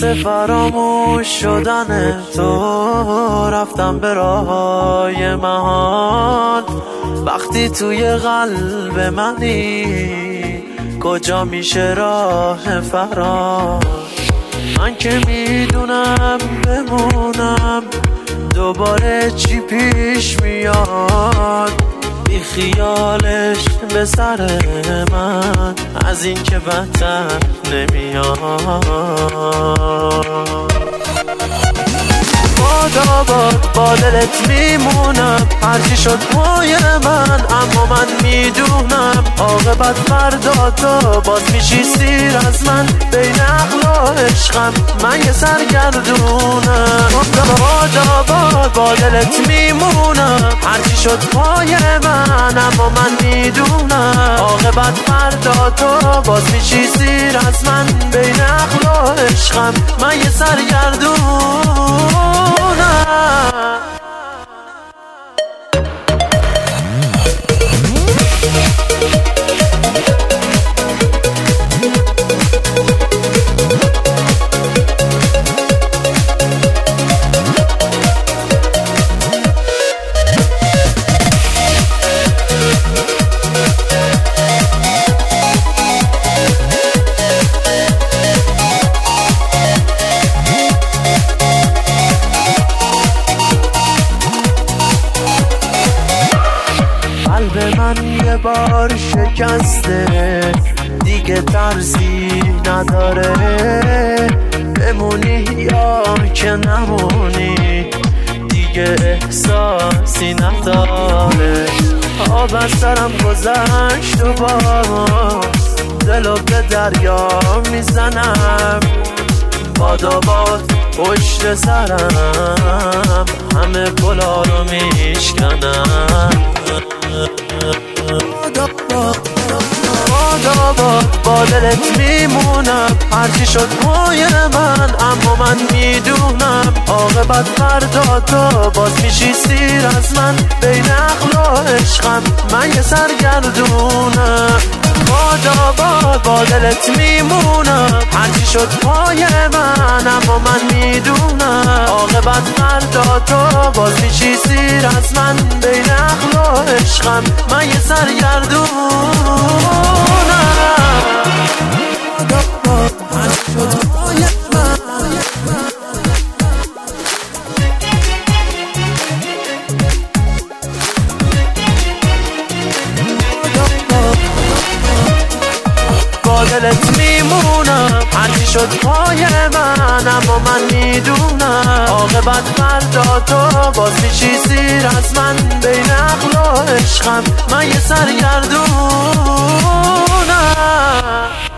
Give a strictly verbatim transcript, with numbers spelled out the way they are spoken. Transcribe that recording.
واسه فراموش شدن تو رفتم به راههای مهان. وقتی توی قلب منی کجا میشه راه فرار؟ من که میدونم بمونم دوباره چی پیش میاد، بی خیالش به سر من از این که بدتر نمیاد. باد باد با دلت میمونم، هرچی شد پای من، اما من میدونم عاقبت فردا تو باز میشی سیر از من. بین عقل و عشقم من یه سرگردونم. باد باد با دلت میمونم، هرچی شد پای من، اما من میدونم عاقبت فردا تو باز میشی سیر از من. بین عقل و عشقم من یه سرگردونم. قلب من یه بار شکسته، دیگه ترسی نداره، بمونی یا که نمونی دیگه احساسی نداره. آب از سرم گذشت و باز دلو به دریا میزنم. باد و باد پشت سرم همه پلا رو میشکنم. باد باد با دلت میمونم، هرچی شد پای من، اما من میدونم عاقبت فردا تو باز میشی سیر از من. بین عقل و عشقم من یه سرگردونم. باد باد با دلت میمونم، هرچی شد پای من، اما من میدونم عاقبت فردا تو باز میشی سیر از من. بین عقل و عشقم من یه سرگردونم. هرچی شد پای من. با دلت میمونم، هرچی شد پای من، اما من میدونم عاقبت فردا تو باز میشی سیر از من. بین عقل و عشقم من یه سرگردونم.